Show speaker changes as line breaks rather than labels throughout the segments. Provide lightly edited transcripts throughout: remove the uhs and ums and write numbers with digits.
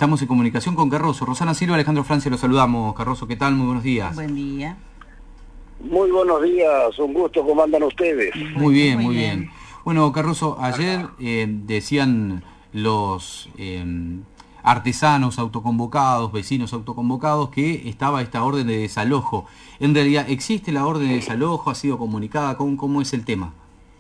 estamos en comunicación con Carroso. Rosana Silva, Alejandro Francia, los saludamos. Carroso, ¿qué tal? Muy buenos días.
Buen día.
Muy buenos días, un gusto, ¿cómo andan ustedes?
Muy bien, muy bien. Bueno, Carroso, ayer decían los artesanos autoconvocados, vecinos autoconvocados, que estaba esta orden de desalojo. En realidad, ¿existe la orden de desalojo? ¿Ha sido comunicada? ¿Cómo es el tema?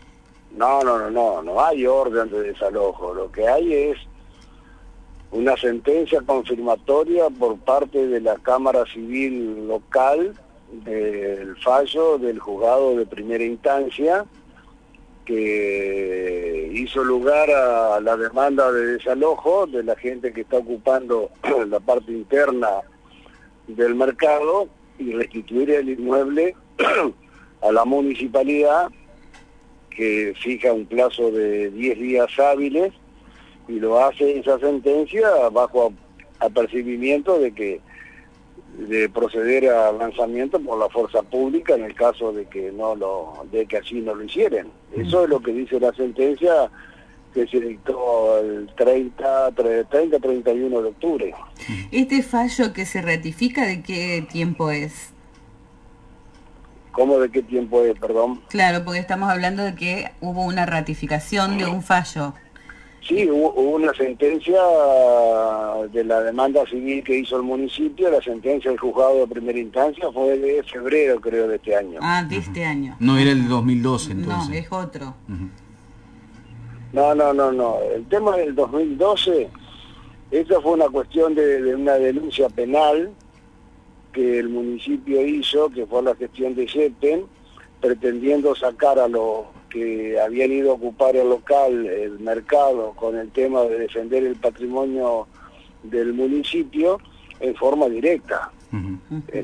No hay orden de desalojo. Lo que hay es una sentencia confirmatoria por parte de la Cámara Civil local del fallo del juzgado de primera instancia que hizo lugar a la demanda de desalojo de la gente que está ocupando la parte interna del mercado y restituir el inmueble a la municipalidad, que fija un plazo de 10 días hábiles y lo hace esa sentencia bajo apercibimiento de proceder al lanzamiento por la fuerza pública en el caso de que que así no lo hicieran. Eso es lo que dice la sentencia que se dictó el 31 de octubre.
¿Este fallo que se ratifica de qué tiempo es?
¿Cómo de qué tiempo es, perdón?
Claro, porque estamos hablando de que hubo una ratificación de un fallo.
Sí, hubo una sentencia de la demanda civil que hizo el municipio. La sentencia del juzgado de primera instancia fue de febrero, creo, de este año.
Ah, de este año.
No era el 2012, entonces.
No, es otro.
No. El tema del 2012, esa fue una cuestión de una denuncia penal que el municipio hizo, que fue la gestión de Yepen, pretendiendo sacar a los que habían ido a ocupar el local, el mercado, con el tema de defender el patrimonio del municipio en forma directa. En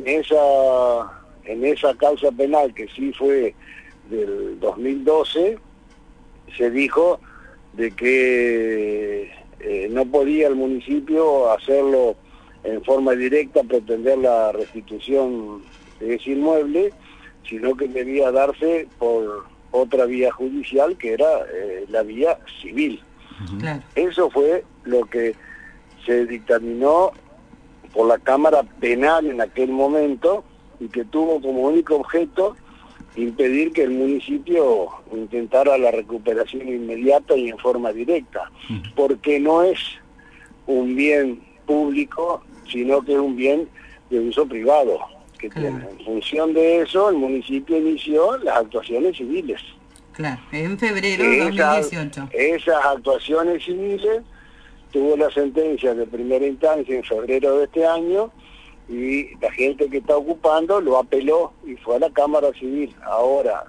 esa causa penal, que sí fue del 2012, se dijo de que no podía el municipio hacerlo en forma directa, pretender la restitución de ese inmueble, sino que debía darse por otra vía judicial, que era la vía civil.
Claro.
Eso fue lo que se dictaminó por la Cámara Penal en aquel momento y que tuvo como único objeto impedir que el municipio intentara la recuperación inmediata y en forma directa, porque no es un bien público, sino que es un bien de uso privado.
Claro.
En función de eso, el municipio inició las actuaciones civiles.
Claro, en febrero de 2018.
Esas actuaciones civiles tuvo la sentencia de primera instancia en febrero de este año y la gente que está ocupando lo apeló y fue a la Cámara Civil. Ahora,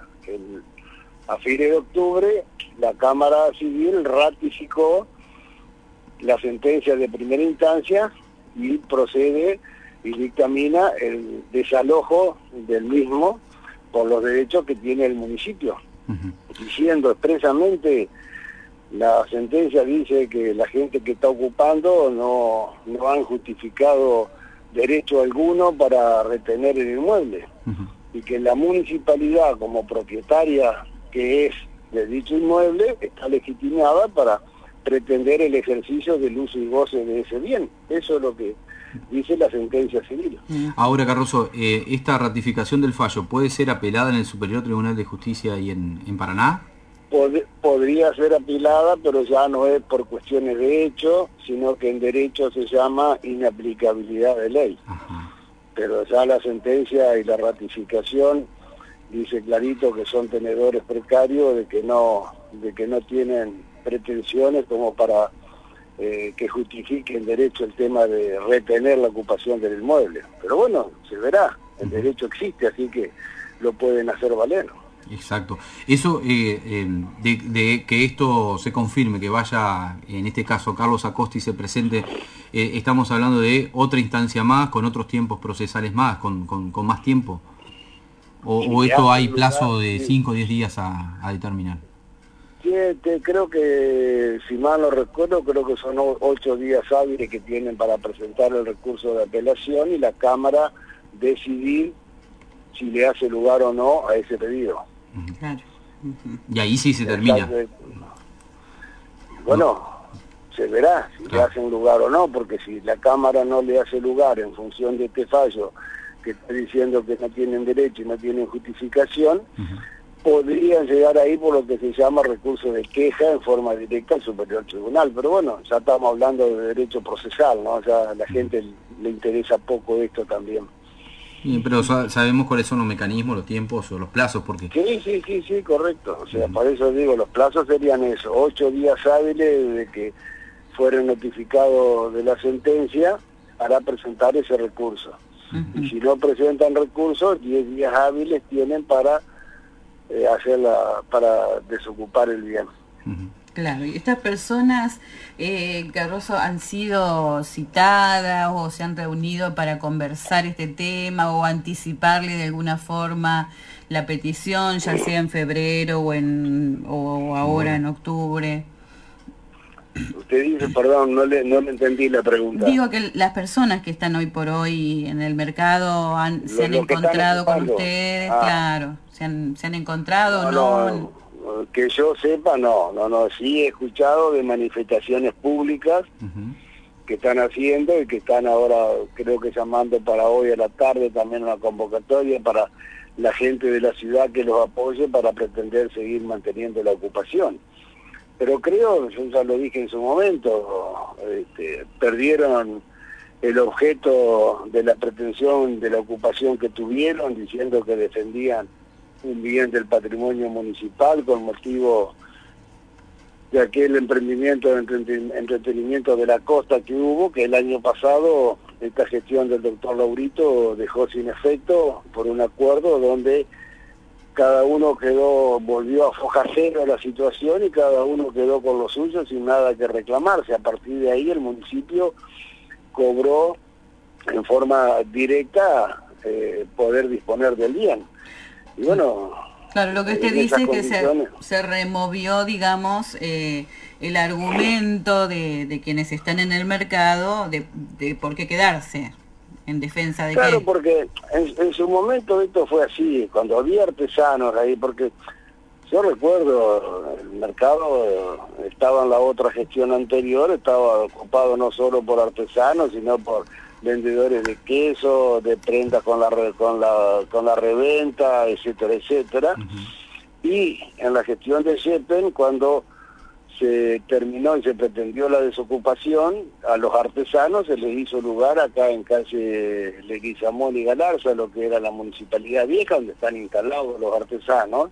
a fines de octubre, la Cámara Civil ratificó la sentencia de primera instancia y procede y dictamina el desalojo del mismo por los derechos que tiene el municipio, diciendo expresamente, la sentencia dice que la gente que está ocupando no han justificado derecho alguno para retener el inmueble, y que la municipalidad como propietaria que es de dicho inmueble está legitimada para pretender el ejercicio del uso y goce de ese bien. Eso es lo que dice la sentencia civil.
Ahora, Carroso, ¿esta ratificación del fallo puede ser apelada en el Superior Tribunal de Justicia y en Paraná?
Podría ser apelada, pero ya no es por cuestiones de hecho, sino que en derecho se llama inaplicabilidad de ley. Pero ya la sentencia y la ratificación dice clarito que son tenedores precarios, de que no tienen pretensiones como para que justifique en derecho el tema de retener la ocupación del inmueble. Pero bueno, se verá, el derecho existe, así que lo pueden hacer valer.
Exacto. Eso de que esto se confirme, que vaya, en este caso, Carlos Acosta y se presente, estamos hablando de otra instancia más, con otros tiempos procesales más, con más tiempo. ¿O esto hay plazo de 5 o 10 días a determinar?
Sí, creo que, si mal no recuerdo, creo que son 8 días hábiles que tienen para presentar el recurso de apelación y la Cámara decidir si le hace lugar o no a ese pedido.
Claro.
Y ahí sí se termina.
Bueno, se verá si le
Claro.
hacen lugar o no, porque si la Cámara no le hace lugar en función de este fallo que está diciendo que no tienen derecho y no tienen justificación, podrían llegar ahí por lo que se llama recurso de queja en forma directa al Superior Tribunal. Pero bueno, ya estamos hablando de derecho procesal, ¿no? Ya a la gente le interesa poco esto también.
Pero sabemos cuáles son los mecanismos, los tiempos o los plazos, porque...
Sí, correcto. O sea, por eso digo, los plazos serían eso, 8 días hábiles de que fueron notificados de la sentencia para presentar ese recurso. Y si no presentan recursos, 10 días hábiles tienen para para desocupar el bien.
Claro, y estas personas, Cardoso, ¿han sido citadas o se han reunido para conversar este tema o anticiparle de alguna forma la petición, ya sea en febrero o ahora en octubre?
Usted dice, perdón, no le entendí la pregunta.
Digo que las personas que están hoy por hoy en el mercado se han encontrado con ustedes, claro, se han encontrado,
no, que yo sepa, no, sí he escuchado de manifestaciones públicas que están haciendo y que están ahora, creo que llamando para hoy a la tarde también una convocatoria para la gente de la ciudad que los apoye para pretender seguir manteniendo la ocupación. Pero creo, yo ya lo dije en su momento, perdieron el objeto de la pretensión de la ocupación que tuvieron, diciendo que defendían un bien del patrimonio municipal con motivo de aquel emprendimiento de entretenimiento de la costa que hubo, que el año pasado esta gestión del doctor Laurito dejó sin efecto por un acuerdo donde cada uno volvió a foja cero la situación y cada uno quedó con lo suyo sin nada que reclamarse. A partir de ahí el municipio cobró en forma directa poder disponer del bien. Y bueno...
Claro, lo que usted dice es que se removió, digamos, el argumento de quienes están en el mercado de por qué quedarse. ¿En defensa de qué?
Claro, porque en su momento esto fue así, cuando había artesanos ahí, porque yo recuerdo, el mercado estaba en la otra gestión anterior, estaba ocupado no solo por artesanos, sino por vendedores de queso, de prendas con la reventa, etcétera, etcétera. Y en la gestión de Sheppen, cuando se terminó y se pretendió la desocupación, a los artesanos se les hizo lugar acá en calle Leguizamón y Galarza, lo que era la municipalidad vieja, donde están instalados los artesanos.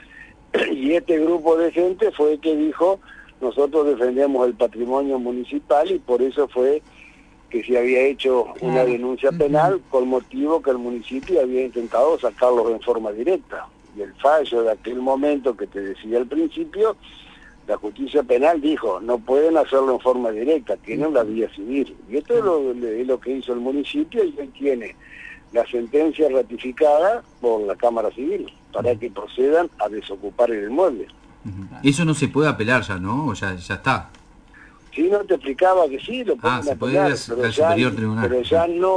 Y este grupo de gente fue el que dijo, nosotros defendemos el patrimonio municipal, y por eso fue que se había hecho una denuncia penal con motivo que el municipio había intentado sacarlos en forma directa. Y el fallo de aquel momento que te decía al principio, la justicia penal dijo, no pueden hacerlo en forma directa, tienen la vía civil. Y esto es lo que hizo el municipio, y hoy tiene la sentencia ratificada por la Cámara Civil para que procedan a desocupar el inmueble.
Eso no se puede apelar ya, ¿no? O ya está.
Sí, no te explicaba que sí, lo pueden apelar, pero ya no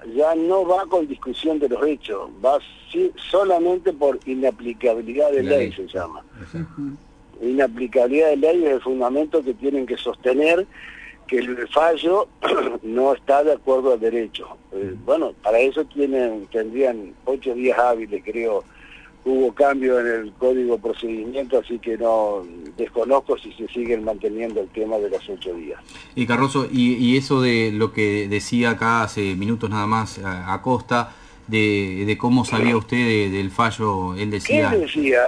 va con discusión de los hechos, va solamente por inaplicabilidad de ley, se llama. Inaplicabilidad de ley es el fundamento que tienen que sostener que el fallo no está de acuerdo al derecho. Bueno, para eso tendrían 8 días hábiles, creo. Hubo cambio en el código de procedimiento, así que no desconozco si se siguen manteniendo el tema de los 8 días.
Y Cardoso, y eso de lo que decía acá hace minutos nada más Acosta, de cómo sabía usted del fallo, él decía...
¿Qué decía?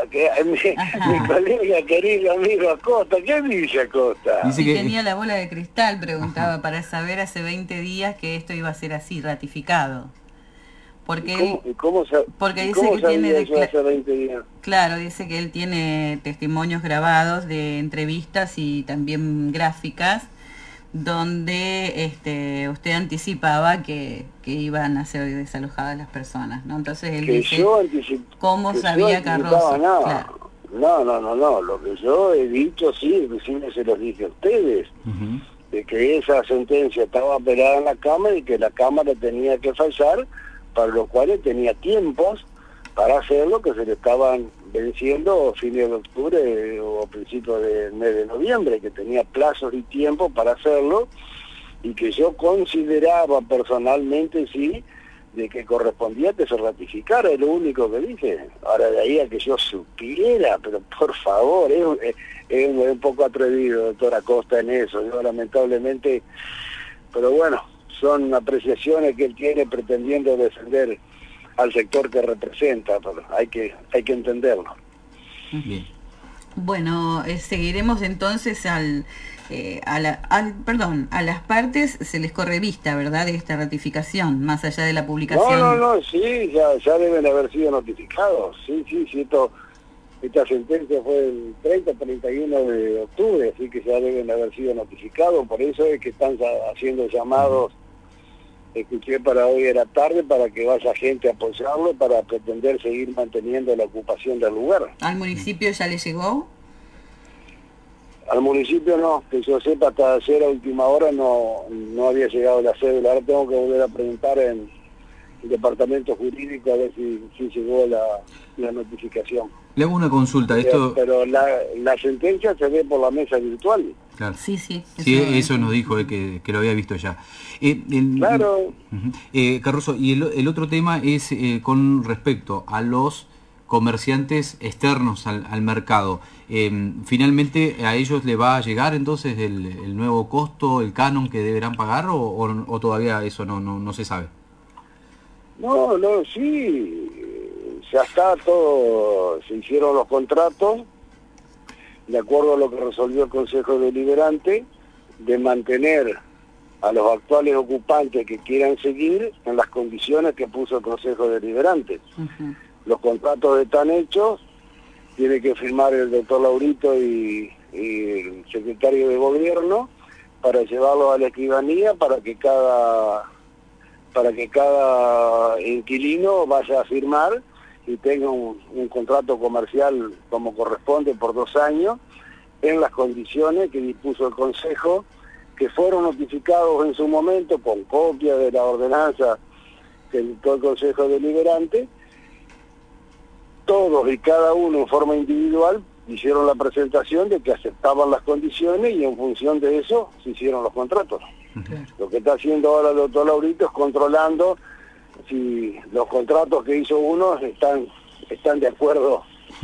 Mi colega, querido amigo Acosta, ¿qué dice Acosta?
Dice que tenía la bola de cristal, preguntaba, para saber hace 20 días que esto iba a ser así, ratificado. Porque porque dice que tiene
hace 20 días?
Claro, dice que él tiene testimonios grabados de entrevistas y también gráficas donde usted anticipaba que iban a ser desalojadas las personas, ¿no? Entonces él dice, ¿cómo sabía Cardoso? Claro.
No, lo que yo he dicho, sí, recién se los dije a ustedes, de que esa sentencia estaba apelada en la Cámara y que la Cámara tenía que fallar, para lo cual tenía tiempos para hacer lo que se le estaban venciendo fines de octubre o principios del mes de noviembre, que tenía plazos y tiempo para hacerlo, y que yo consideraba personalmente, sí, de que correspondía que se ratificara, es lo único que dije. Ahora, de ahí a que yo supiera, pero por favor, es un poco atrevido, doctor Acosta, en eso. Yo lamentablemente, pero bueno, son apreciaciones que él tiene pretendiendo defender al sector que representa, pero hay que entenderlo.
Bien.
Bueno, seguiremos entonces a las partes se les corre vista, ¿verdad?, de esta ratificación, más allá de la publicación.
No, sí, ya deben haber sido notificados, sí, esta sentencia fue el 31 de octubre, así que ya deben haber sido notificados, por eso es que están haciendo llamados, escuché para hoy a la tarde, para que vaya gente a apoyarlo, para pretender seguir manteniendo la ocupación del lugar.
¿Al municipio ya le llegó?
Al municipio no, que yo sepa, hasta ayer a última hora no había llegado la cédula. Ahora tengo que volver a preguntar en el departamento jurídico a ver si llegó la notificación.
Le hago una consulta.
Pero la sentencia se ve por la mesa virtual.
Claro.
Sí.
Eso nos dijo que lo había visto ya.
Claro.
Cardoso, y el otro tema es con respecto a los comerciantes externos al mercado. ¿Finalmente a ellos le va a llegar entonces el nuevo costo, el canon que deberán pagar o todavía eso no se sabe?
No, sí, ya está todo, se hicieron los contratos de acuerdo a lo que resolvió el Consejo Deliberante, de mantener a los actuales ocupantes que quieran seguir en las condiciones que puso el Consejo Deliberante.
Uh-huh.
Los contratos están hechos, tiene que firmar el doctor Laurito y el secretario de gobierno para llevarlo a la escribanía para que cada inquilino vaya a firmar y tenga un contrato comercial como corresponde por 2 años en las condiciones que dispuso el Consejo, que fueron notificados en su momento con copia de la ordenanza que dictó el Consejo Deliberante. Todos y cada uno en forma individual hicieron la presentación de que aceptaban las condiciones y en función de eso se hicieron los contratos.
Claro.
Lo que está haciendo ahora el doctor Laurito es controlando si los contratos que hizo uno están de acuerdo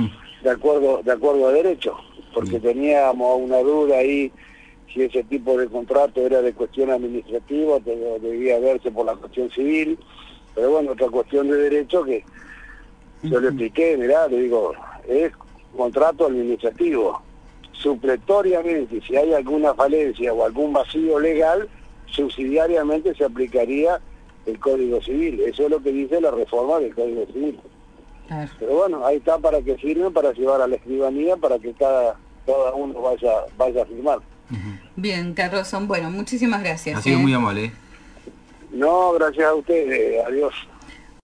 a derecho, porque teníamos una duda ahí si ese tipo de contrato era de cuestión administrativa o debía verse por la cuestión civil, pero bueno, otra cuestión de derecho que yo le expliqué, mirá, le digo, es contrato administrativo. Supletoriamente, si hay alguna falencia o algún vacío legal, subsidiariamente se aplicaría el Código Civil. Eso es lo que dice la reforma del Código Civil.
Claro.
Pero bueno, ahí está para que firmen, para llevar a la escribanía, para que cada uno vaya a firmar.
Bien, Cardoso, bueno, muchísimas gracias.
Ha sido muy amable.
No, gracias a ustedes, adiós.